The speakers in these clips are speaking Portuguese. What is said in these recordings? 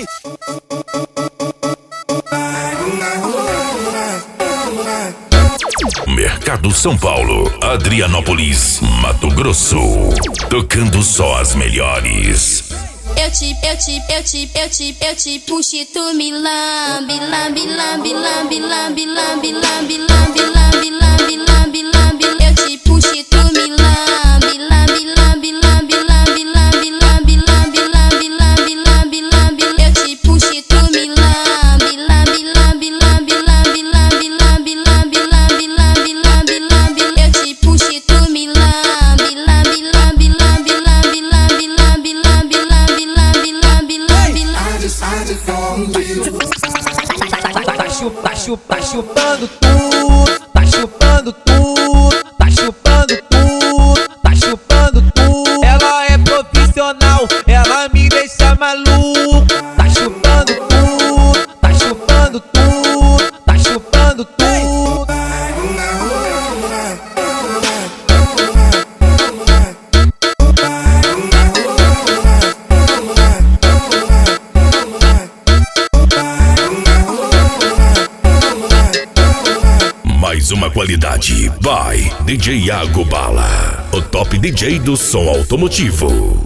Vem! Mercado São Paulo, Adrianópolis, Mato Grosso. Tocando só as melhores. Eu te puxo e tu me lambe, lambe, lambe, lambe, lambe, lambe, lambe, lambe, lambe, lambe, lambe, lambe. Eu te puxo e tu me lambe, lambe, lambe, lambe, lambe, lambe, lambe, lambe, lambe, lambe, lambe, lambe. Eu te puxo e tu me lambe, lambe, lambe, lambe, lambe, lambe, lambe, lambe, lambe, lambe, lambe, lambe. Eu te puxo e tu me lambe, lambe, lambe, lambe, lambe, lambe, lambe, lambe, lambe, lambe, lambe, lambe. Tá chupando tudo, tá chupando tudo, tá chupando tudo, tá chupando tudo. Ela é profissional, ela me deixa maluco. Tá chupando tudo, tá chupando tudo, tá chupando tudo. Mais uma qualidade, vai DJ Iago Bala, o top DJ do som automotivo.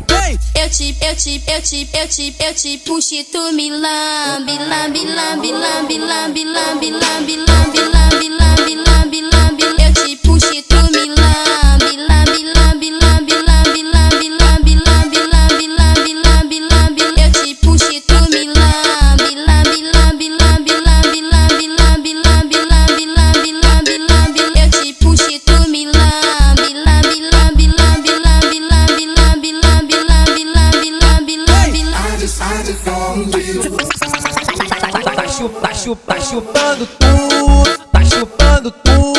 Eu te puxo e tu me lambe, lambe, lambe, lambe, lambe, lambe, lambe, lambe, lambe, lambe, lambe, lambe. Eu te puxo e tu me lambe, lambe, lambe, lambe, lambe, lambe, lambe, lambe, lambe, lambe, lambe, lambe. Eu te puxo e tu me lambe, lambe, lambe, lambe, lambe, lambe, lambe, lambe, lambe, lambe, lambe, lambe. Eu te puxo e tu me lambe, lambe, lambe, lambe, lambe, lambe, lambe, lambe, lambe, lambe, lambe, lambe. Tá chupando tudo, tá chupando tudo.